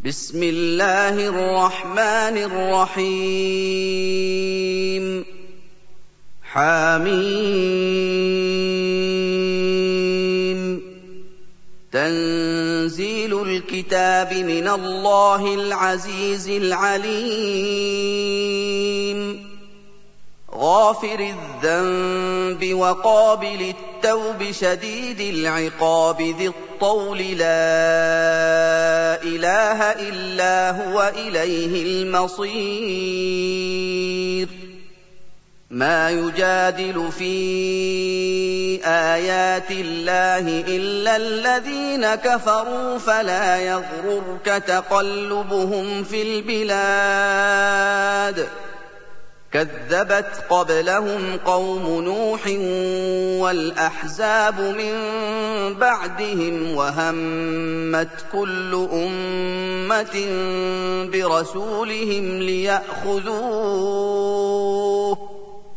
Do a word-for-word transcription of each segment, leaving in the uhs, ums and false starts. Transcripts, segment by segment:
بسم الله الرحمن الرحيم حميم تنزيل الكتاب من الله العزيز العليم غافر الذنب وقابل التوب شديد العقاب ذي الطول لا إله إلا هو إليه المصير ما يجادل في آيات الله إلا الذين كفروا فلا يغررك تقلبهم في البلاد كذبت قبلهم قوم نوح والأحزاب من بعدهم وهمت كل أمة برسولهم ليأخذوه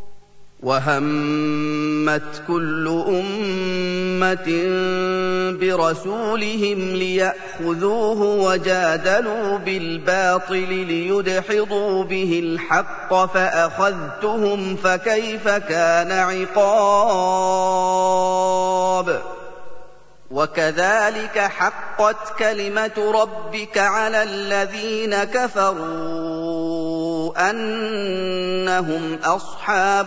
وهمت كل أمة برسولهم ليأخذوه وجادلوا بالباطل ليدحضوا به الحق فأخذتهم فكيف كان عقاب وكذلك حقت كلمة ربك على الذين كفروا أنهم أصحاب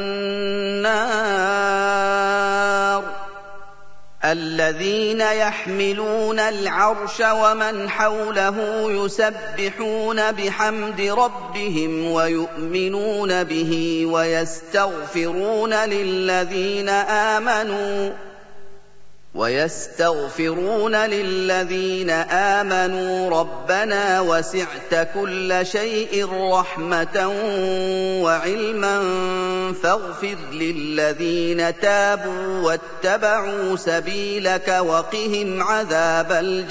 النار الذين يحملون العرش ومن حوله يسبحون بحمد ربهم ويؤمنون به ويستغفرون للذين آمنوا ويستغفرون للذين آمنوا ربنا وسعت كل شيء رحمة وعلما فاغفر للذين تابوا واتبعوا سبيلك وقهم عذاب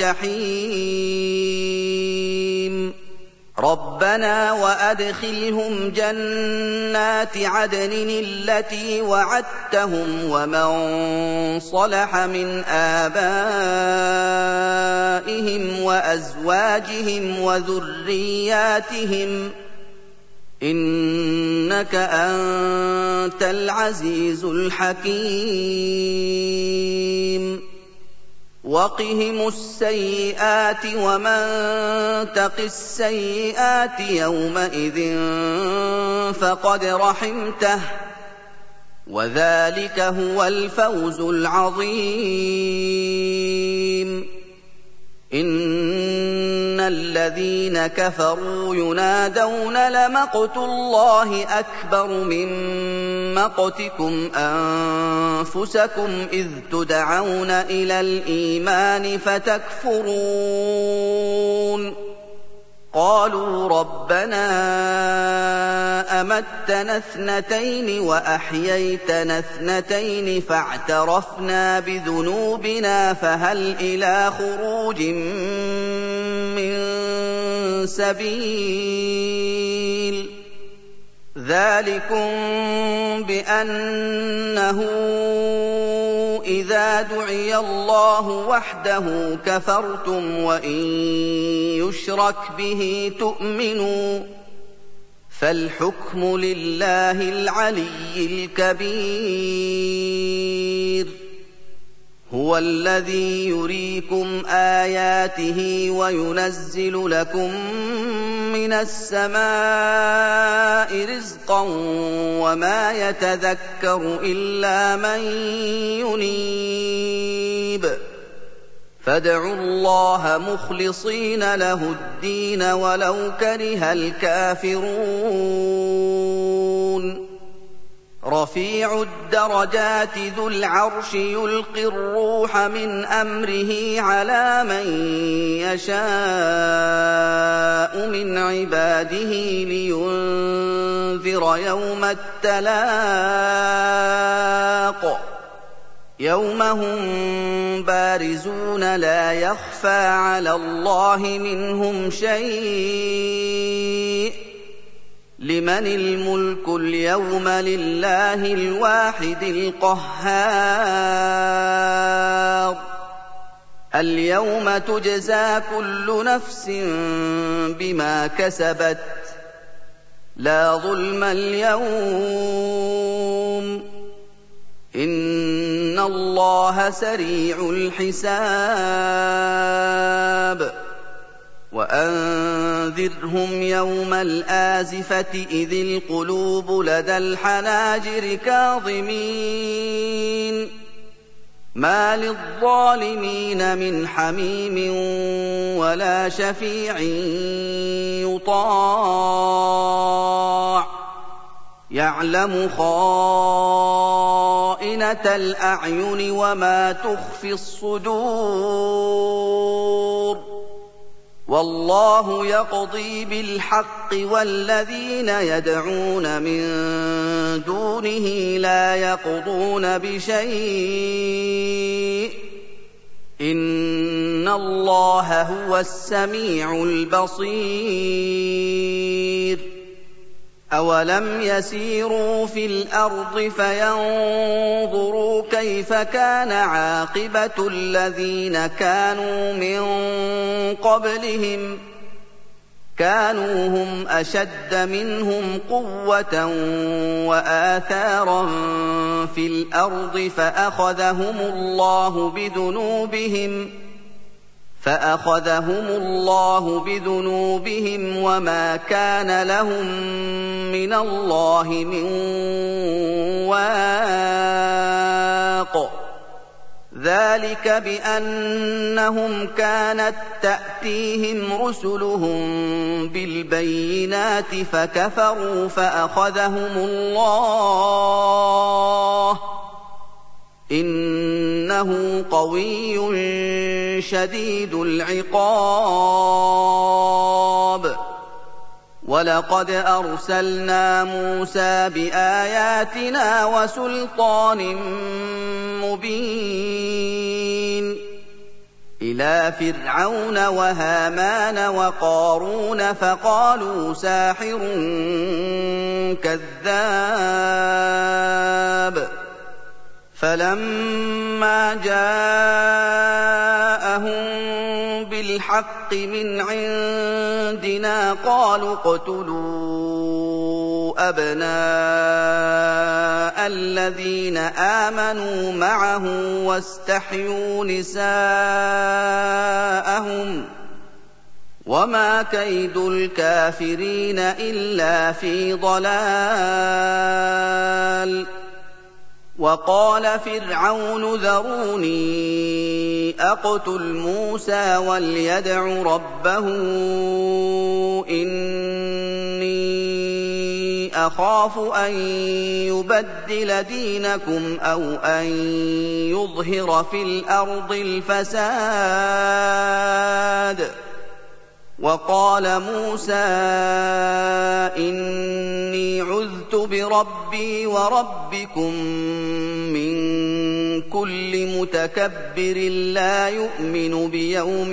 الجحيم ربنا وأدخلهم جنات عدن التي وعدتهم ومن صلح من آبائهم وأزواجهم وذرياتهم إنك أنت العزيز الحكيم وقهم السيئات ومن تق السيئات يومئذ فقد رحمته وذلك هو الفوز العظيم إن الذين كفروا ينادون لمقت الله أكبر من مقتكم أنفسكم إذ تدعون إلى الإيمان فتكفرون قالوا ربنا أمتنا اثنتين وأحييتنا اثنتين فاعترفنا بذنوبنا فهل إلى خروج من سبيل ذلكم بأنه إذا دعي الله وحده كفرتم وإن يشرك به تؤمنوا فالحكم لله العلي الكبير هو الذي يريكم آياته وينزل لكم من السماء رزقا وما يتذكر إلا من ينيب فادعوا الله مخلصين له الدين ولو كره الكافرون رفيع الدرجات ذو العرش يلقي الروح من أمره على من يشاء من عباده لينذر يوم التلاق يوم هم بارزون لا يخفى على الله منهم شيء لمن الملك اليوم لله الواحد القهار اليوم تجزى كل نفس بما كسبت لا ظلم اليوم إن الله سريع الحساب وأنذرهم يوم الآزفة إذ القلوب لدى الحناجر كاظمين ما للظالمين من حميم ولا شفيع يطاع يعلم خائنة الأعين وما تخفي الصدور والله يقضي بالحق والذين يدعون من دونه لا يقضون بشيء إن الله هو السميع البصير أولم يسيروا في الأرض فينظروا كيف كان عاقبة الذين كانوا من قبلهم كانوا هم أشد منهم قوة وآثارا في الأرض فأخذهم الله بذنوبهم فأخذهم الله بذنوبهم وما كان لهم من الله من واق ذلك بأنهم كانت تأتيهم رسلهم بالبينات فكفروا فأخذهم الله إنه قوي شديد العقاب ولقد أرسلنا موسى بآياتنا وسلطان مبين إلى فرعون وهامان وقارون فقالوا ساحر كذاب فلما جاءهم بالحق من عندنا قالوا اقتلوا أبناء الذين آمنوا معه واستحيوا نساءهم وما كيد الكافرين إلا في ضلال وقال فرعون ذروني أقتل موسى وليدع ربه إني أخاف أن يبدل دينكم أو أن يظهر في الأرض الفساد وقال موسى إني عذت بربي وربكم من كل متكبر لا يؤمن بيوم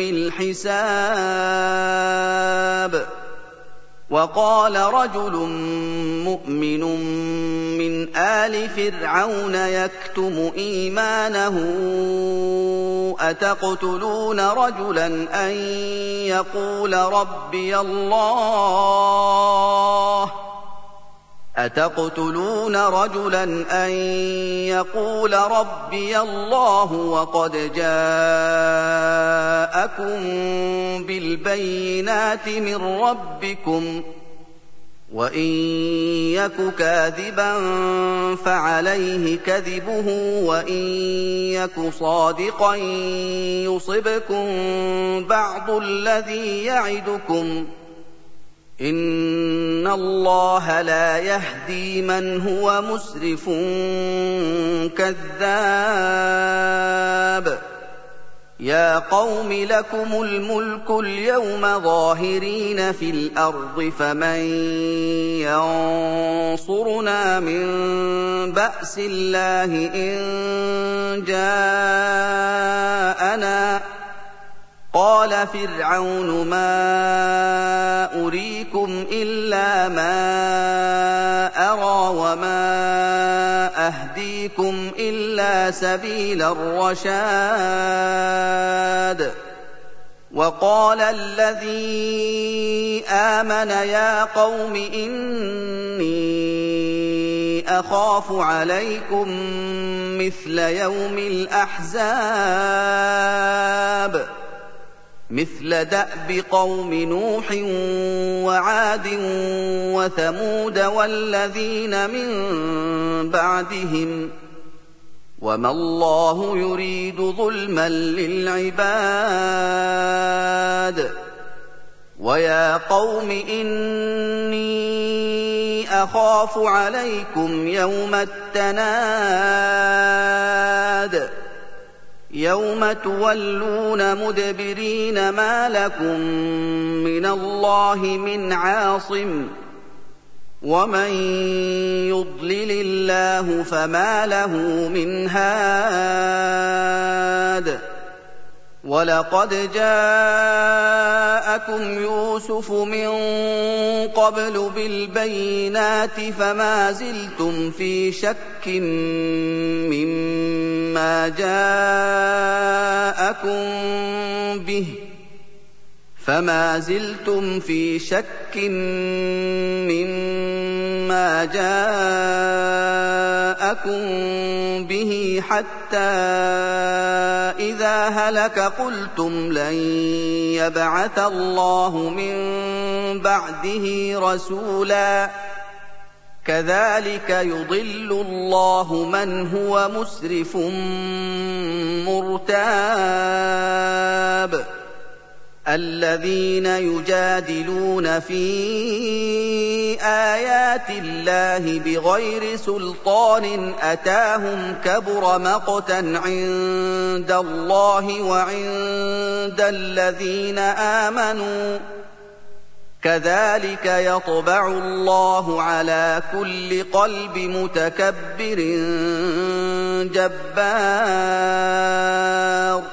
الحساب وقال رجل مؤمن من آل فرعون يكتم إيمانه أتقتلون رجلا أن يقول ربي الله أتقتلون رجلا أن يقول ربي الله وقد جاءكم بالبينات من ربكم وإن يك كاذبا فعليه كذبه وإن يك صادقا يصبكم بعض الذي يعدكم إن الله لا يهدي من هو مسرف كذاب يا قوم لكم الملك اليوم ظاهرين في الأرض فمن ينصرنا من بأس الله إن جاءنا قال فرعون ما أريكم إلا ما أرى وما أهديكم يهديكم إلا سبيل الرشاد. وقال الذي آمن يا قوم إني أخاف عليكم مثل يوم الأحزاب مثل دأب قوم نوح وعاد وثمود والذين من بعدهم وما الله يريد ظلما للعباد. ويا قوم إني أخاف عليكم يوم التناد يوم تولون مدبرين ما لكم من الله من عاصم ومن يضلل الله فما له من هاد. ولقد جاءكم يوسف من قبل بالبينات فما زلتم في شك مما جاءكم به فما زلتم في شك مما جاءكم به حتى إذا هلك قلتم لن يبعث الله من بعده رسولا كذلك يضل الله من هو مسرف مرتاب. الذين يجادلون في آيات الله بغير سلطان أتاهم كبر مقتا عند الله وعند الذين آمنوا كذلك يطبع الله على كل قلب متكبر جبار.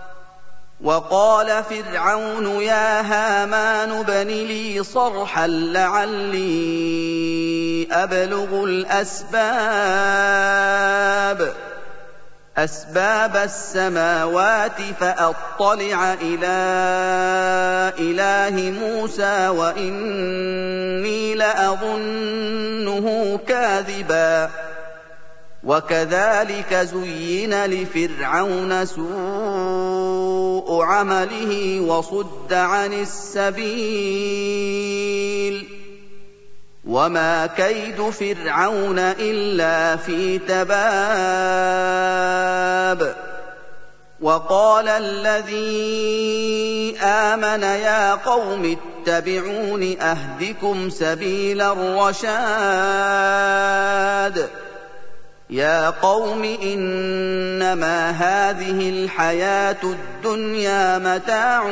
وقال فرعون يا هامان ابن لي صرحا لعلي أبلغ الأسباب أسباب السماوات فأطلع إلى إله موسى وإني لأظنه كاذبا. وكذلك زين لفرعون سوء عمله وصد عن السبيل وما كيد فرعون إلا في تباب. وقال الذي آمن يا قوم اتبعون أهدكم سبيل الرشاد. يا قوم إنما هذه الحياة الدنيا متاع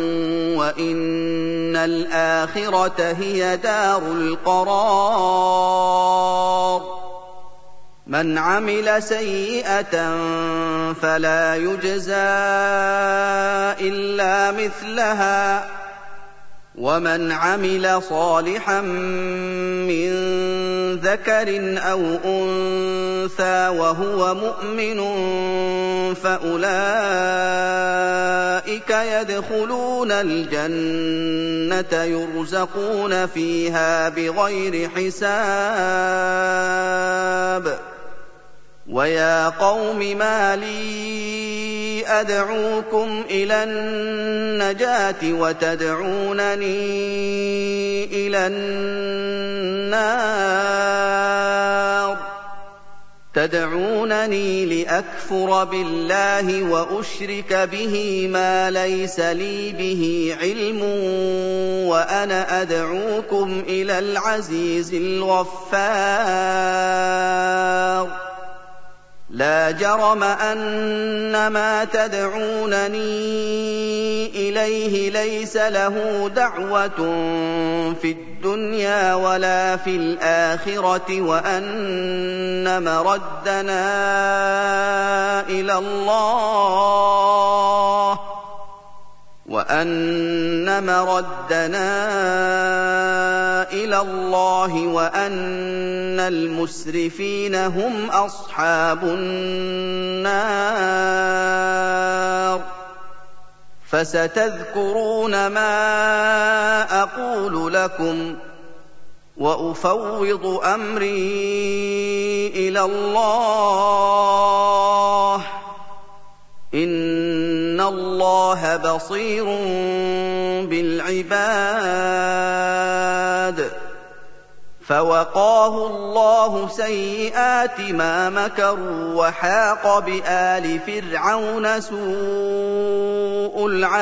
وإن الآخرة هي دار القرار. من عمل سيئة فلا يجزى إلا مثلها ومن عمل صالحا من ذكر أو أنثى وهو مؤمن فأولئك يدخلون الجنة يرزقون فيها بغير حساب. ويا قوم ما لي أدعوكم إلى النجاة وتدعونني إلى النار تدعونني لأكفر بالله وأشرك به ما ليس لي به علم وأنا أدعوكم إلى العزيز الغفار. لا جرم أن ما تدعونني إليه ليس له دعوة في الدنيا ولا في الآخرة وأن مردنا إلى الله وَأَنَّ مَرَدَّنَا إِلَى اللَّهِ وَأَنَّ الْمُسْرِفِينَ هُمْ أَصْحَابُ النَّارِ فَسَتَذْكُرُونَ مَا أَقُولُ لَكُمْ وَأُفَوِّضُ أَمْرِي إِلَى اللَّهِ إِنَّ اللَّهَ بَصِيرٌ بِالْعِبَادِ فَوَقَاهُ اللَّهُ سَيِّئَاتِ مَا مَكَرُوا وَحَاقَ بِآلِ فِرْعَوْنَ سُوءُ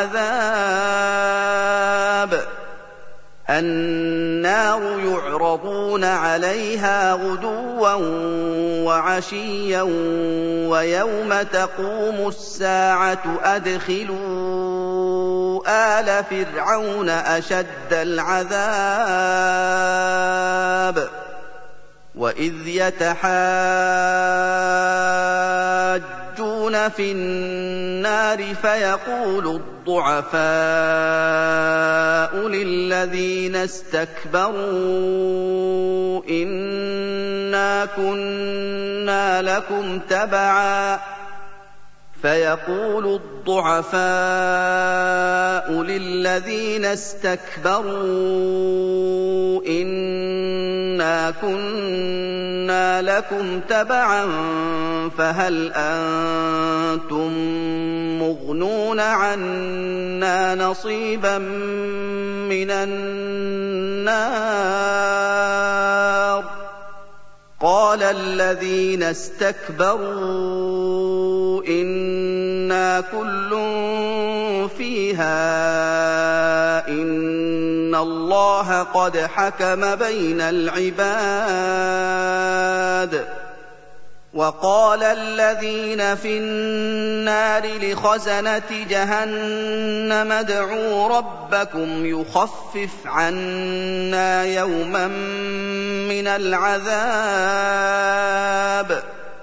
الْعَذَابِ النَّارُ يُعْرَضُونَ عَلَيْهَا غُدُوًّا وَعَشِيًّا وَيَوْمَ تَقُومُ السَّاعَةُ أَدْخِلُوا آلَ فِرْعَوْنَ أَشَدَّ الْعَذَابِ وَإِذْ يَتَحَاجُّونَ فِي النَّارِ فَيَقُولُ الضُّعَفَاءُ لِلَّذِينَ اسْتَكْبَرُوا إِنَّا كُنَّا لَكُمْ تَبَعًا فَيَقُولُ الضُّعَفَاءُ لِلَّذِينَ اسْتَكْبَرُوا إِنَّا كُنَّا لَكُمْ تَبَعًا فَهَلْ أَنتُم مُّغْنُونَ عَنَّا نَصِيبًا مِّنَ النَّارِ قَالَ الَّذِينَ اسْتَكْبَرُوا إِنَّا كُلٌّ فِيهَا إِنَّ اللَّهَ قَدْ حَكَمَ بَيْنَ الْعِبَادِ وَقَالَ الَّذِينَ فِي النَّارِ لِخَزَنَةِ جَهَنَّمَ ادْعُوا رَبَّكُمْ يُخَفِّفْ عَنَّا يَوْمًا مِّنَ الْعَذَابِ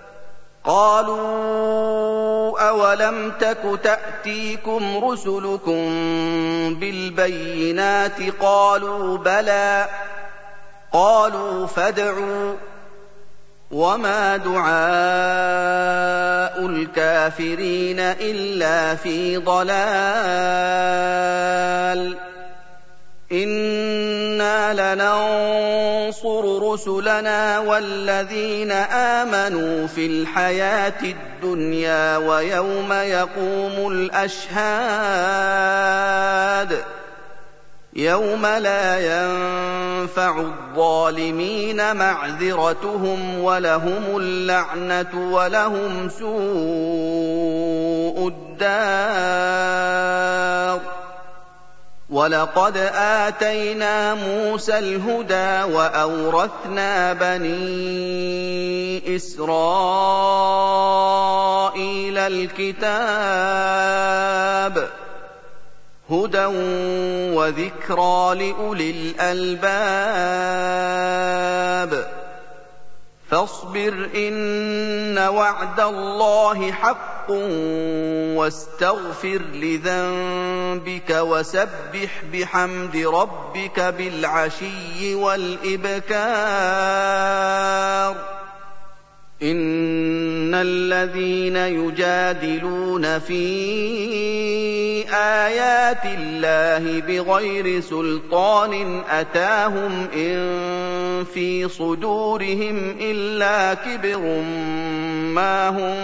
قَالُوا أَوَلَمْ تَكُ تَأْتِيكُمْ رُسُلُكُم بِالْبَيِّنَاتِ قَالُوا بَلَىٰ قَالُوا فَادْعُوا وَمَا دُعَاءُ الْكَافِرِينَ إِلَّا فِي ضَلَالٍ إِنَّا لَنَنصُرُ رُسُلَنَا وَالَّذِينَ آمَنُوا فِي الْحَيَاةِ الدُّنْيَا وَيَوْمَ يَقُومُ الْأَشْهَادُ يَوْمَ لَا يَنفَعُ الظَّالِمِينَ مَعْذِرَتُهُمْ وَلَهُمُ اللَّعْنَةُ وَلَهُمْ سُوءُ الدَّارِ وَلَقَدْ آتَيْنَا مُوسَى الْهُدَىٰ وَأَوْرَثْنَا بَنِي إِسْرَائِيلَ الْكِتَابَ هُدًى وَذِكْرَىٰ لِأُولِي الْأَلْبَابِ فَاصْبِرْ إِنَّ وَعْدَ اللَّهِ حَقٌّ وَاسْتَغْفِرْ لِذَنبِكَ وَسَبِّحْ بِحَمْدِ رَبِّكَ بِالْعَشِيِّ وَالْإِبْكَارِ إِنَّ الَّذِينَ يُجَادِلُونَ فِي آيَاتِ اللَّهِ بِغَيْرِ سُلْطَانٍ أَتَاهُمْ إِن فِي صُدُورِهِمْ إِلَّا كِبْرٌ مَّا هُم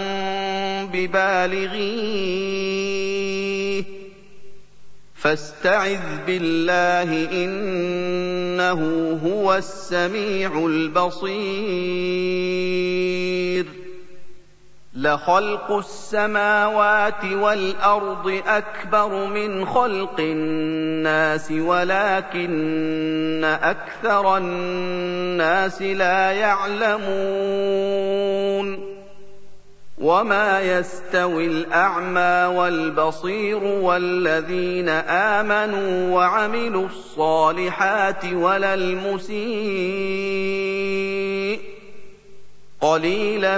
بِبَالِغِيهِ فَاسْتَعِذْ بِاللَّهِ ۖ إِنَّهُ هُوَ السَّمِيعُ الْبَصِيرُ لَخَلْقُ السَّمَاوَاتِ وَالْأَرْضِ أَكْبَرُ مِنْ خَلْقِ النَّاسِ وَلَٰكِنَّ أَكْثَرَ النَّاسِ لَا يَعْلَمُونَ وَمَا يَسْتَوِي الْأَعْمَىٰ وَالْبَصِيرُ وَالَّذِينَ آمَنُوا وَعَمِلُوا الصَّالِحَاتِ وَلَا الْمُسِيءُ قَلِيلًا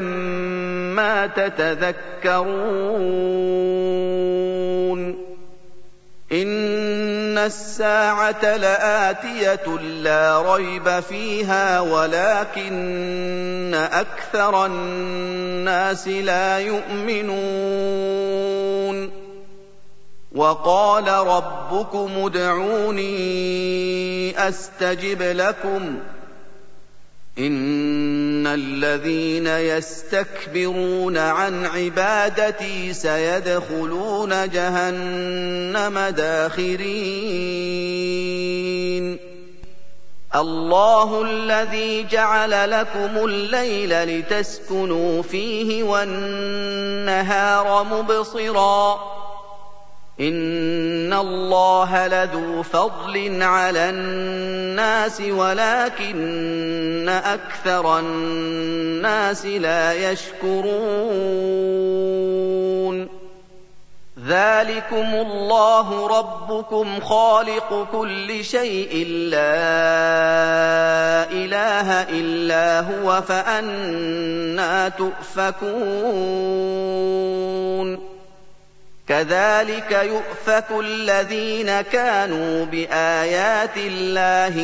مَّا تَتَذَكَّرُونَ إِنَّ السَّاعَةَ لَآتِيَةٌ لَا رَيْبَ فِيهَا وَلَٰكِنَّ أَكْثَرَ النَّاسِ لَا يُؤْمِنُونَ وَقَالَ رَبُّكُمُ ادْعُونِي أَسْتَجِبْ لَكُمْ إِنَّ الَّذِينَ يَسْتَكْبِرُونَ عَنْ عِبَادَتِي سَيَدْخُلُونَ جَهَنَّمَ دَاخِرِينَ اللَّهُ الَّذِي جَعَلَ لَكُمُ اللَّيْلَ لِتَسْكُنُوا فِيهِ وَالنَّهَارَ مُبْصِرًا إِنَّ اللَّهَ لَذُو فَضْلٍ عَلَى النَّاسِ وَلَٰكِنَّ أَكْثَرَ النَّاسِ لَا يَشْكُرُونَ ذَٰلِكُمُ اللَّهُ رَبُّكُمْ خَالِقُ كُلِّ شَيْءٍ لَّا إِلَٰهَ إِلَّا هُوَ فَأَنَّىٰ تُؤْفَكُونَ كَذَٰلِكَ يُؤْفَكُ الَّذِينَ كَانُوا بِآيَاتِ اللَّهِ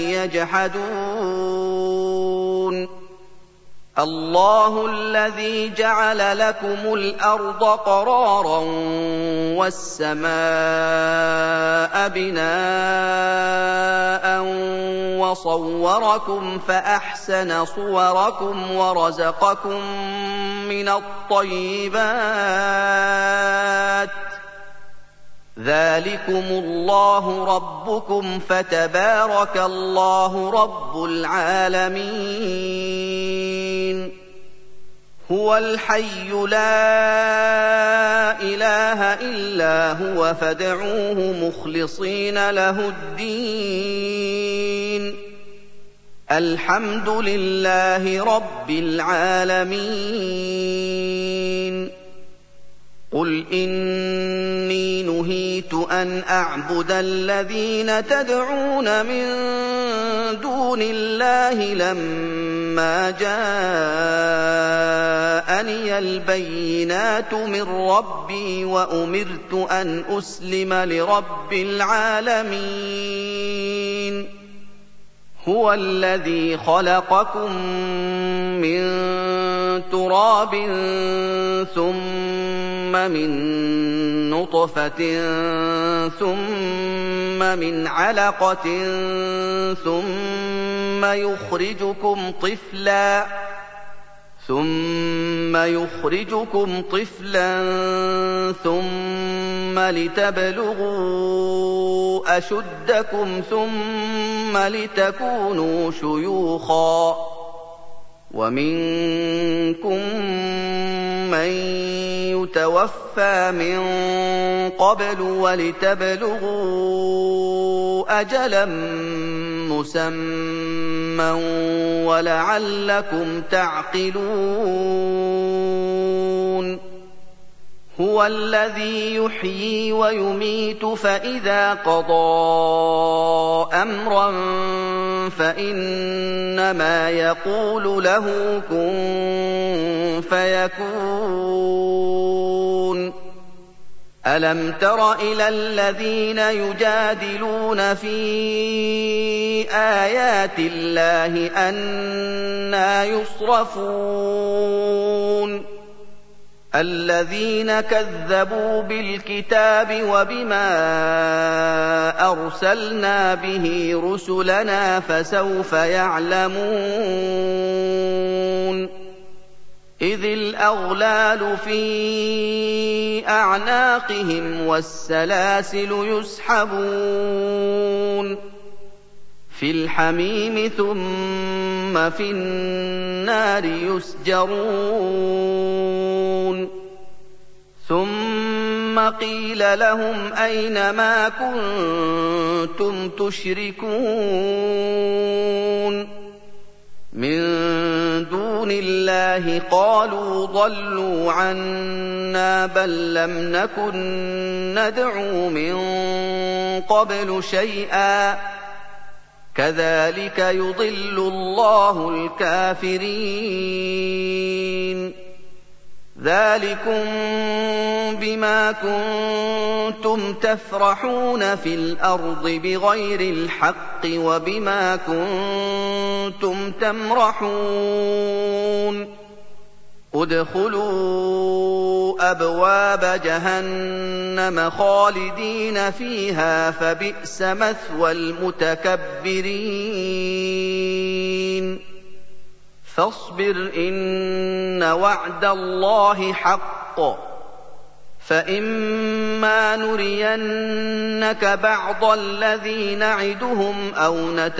يَجْحَدُونَ اللَّهُ الَّذِي جَعَلَ لَكُمُ الْأَرْضَ قَرَارًا وَالسَّمَاءَ بِنَاءً وَصَوَّرَكُمْ فَأَحْسَنَ صُوَرَكُمْ وَرَزَقَكُم مِّنَ الطَّيِّبَاتِ ذَٰلِكُمُ اللَّهُ رَبُّكُمْ فَتَبَارَكَ اللَّهُ رَبُّ الْعَالَمِينَ هُوَ الْحَيُّ لَا إِلَٰهَ إِلَّا هُوَ فَادْعُوهُ مُخْلِصِينَ لَهُ الدِّينَ الْحَمْدُ لِلَّهِ رَبِّ الْعَالَمِينَ قُلْ إِنِّي نُهِيتُ أَنْ أَعْبُدَ الَّذِينَ تَدْعُونَ مِن دُونِ اللَّهِ لَمَّا جَاءَنِيَ الْبَيِّنَاتُ مِن رَّبِّي وَأُمِرْتُ أَنْ أُسْلِمَ لِرَبِّ الْعَالَمِينَ هُوَ الَّذِي خَلَقَكُم مِّن تُرَابٍ ثُمَّ مِن نُّطْفَةٍ ثُمَّ مِنْ عَلَقَةٍ ثُمَّ يُخْرِجُكُمْ طِفْلًا ثُمَّ يُخْرِجُكُمْ طِفْلًا ثُمَّ لِتَبْلُغُوا أَشُدَّكُمْ ثُمَّ لِتَكُونُوا شُيُوخًا وَمِنكُم مَّن يُتَوَفَّىٰ مِن قَبْلُ وَلِتَبْلُغُوا أَجَلًا مُّسَمًّى وَلَعَلَّكُمْ تَعْقِلُونَ هُوَ الَّذِي يُحْيِي وَيُمِيتُ فَإِذَا قَضَىٰ أَمْرًا فَإِنَّمَا يَقُولُ لَهُ كُن فَيَكُونُ أَلَمْ تَرَ إِلَى الَّذِينَ يُجَادِلُونَ فِي آيَاتِ اللَّهِ أَنَّىٰ يُصْرَفُونَ الَّذِينَ كَذَّبُوا بِالْكِتَابِ وَبِمَا أَرْسَلْنَا بِهِ رُسُلَنَا فَسَوْفَ يَعْلَمُونَ إِذِ الْأَغْلَالُ فِي أَعْنَاقِهِمْ وَالسَّلَاسِلُ يُسْحَبُونَ فِي الْحَمِيمِ ثُمَّ فِي النَّارِ يُسْجَرُونَ ثُمَّ قِيلَ لَهُمْ أَيْنَ مَا كُنتُمْ تُشْرِكُونَ مِن دُونِ اللَّهِ قَالُوا ضَلُّوا عَنَّا بَل لَّمْ نَكُن نَّدْعُو مِن قَبْلُ شَيْئًا كَذَٰلِكَ يُضِلُّ اللَّهُ الْكَافِرِينَ ذَٰلِكُم بِمَا كُنتُمْ تَفْرَحُونَ فِي الْأَرْضِ بِغَيْرِ الْحَقِّ وَبِمَا كُنتُمْ تَمْرَحُونَ ادْخُلُوا أَبْوَابَ جَهَنَّمَ خَالِدِينَ فِيهَا فَبِئْسَ مَثْوَى الْمُتَكَبِّرِينَ فاصبر إن وعد الله حق فإما نرينك بعض الذي نعدهم أو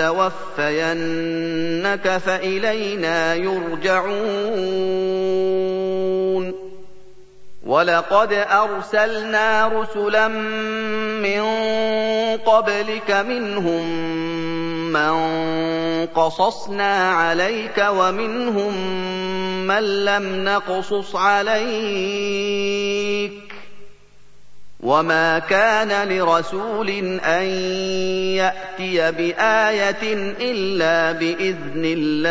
نتوفينك فإلينا يرجعون ولقد أرسلنا رسلا من قبلك منهم من قصصنا عليك ومنهم من لم نقصص عليك وما كان لرسول أن يأتي بآية إلا بإذن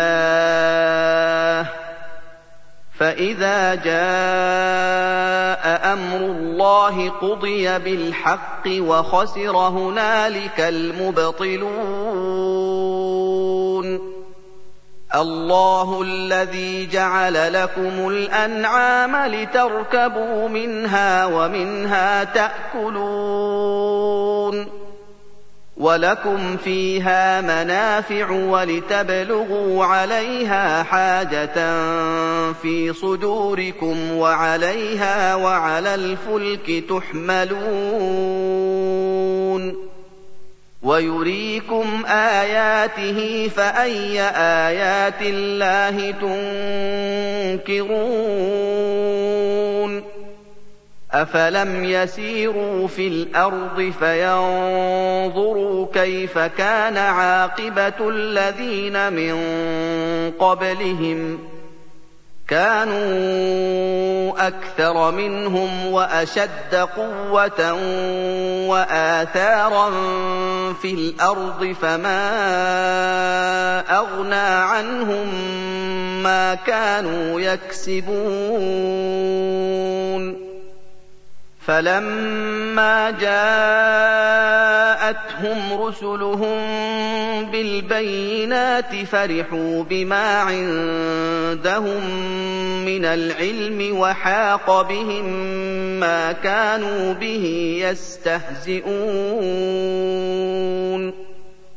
الله فإذا جاء أمر الله قضي بالحق وخسر هنالك المبطلون الله الذي جعل لكم الأنعام لتركبوا منها ومنها تأكلون وَلَكُمْ فِيهَا مَنَافِعُ وَلِتَبْلُغُوا عَلَيْهَا حَاجَةً فِي صُدُورِكُمْ وَعَلَيْهَا وَعَلَى الْفُلْكِ تُحْمَلُونَ وَيُرِيكُمْ آيَاتِهِ فَأَيَّ آيَاتِ اللَّهِ تُنكِرُونَ أَفَلَمْ يَسِيرُوا فِي الْأَرْضِ فَيَنظُرُوا كَيْفَ كَانَ عَاقِبَةُ الَّذِينَ مِن قَبْلِهِمْ كَانُوا أَكْثَرَ مِنْهُمْ وَأَشَدَّ قُوَّةً وَآثَارًا فِي الْأَرْضِ فَمَا أَغْنَىٰ عَنْهُم مَّا كَانُوا يَكْسِبُونَ فَلَمَّا جَاءَتْهُمْ رُسُلُهُم بِالْبَيِّنَاتِ فَرِحُوا بِمَا عِندَهُم مِّنَ الْعِلْمِ وَحَاقَ بِهِم مَّا كَانُوا بِهِ يَسْتَهْزِئُونَ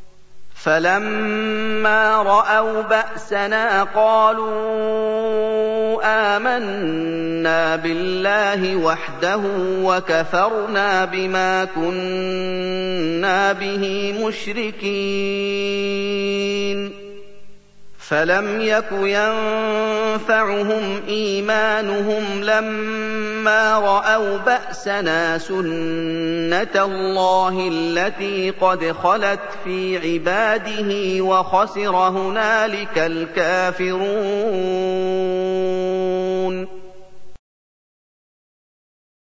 فَلَمَّا رَأَوْا بَأْسَنَا قَالُوا آمَنَّا بِاللَّهِ وَحْدَهُ وَكَفَرْنَا بِمَا كُنَّا بِهِ مُشْرِكِينَ فَلَمْ يَكُ يَنفَعُهُمْ إِيمَانُهُمْ لَمَّا رَأَوْا بَأْسَنَا سُنَّتَ اللَّهِ الَّتِي قَدْ خَلَتْ فِي عِبَادِهِ وَخَسِرَ هُنَالِكَ الْكَافِرُونَ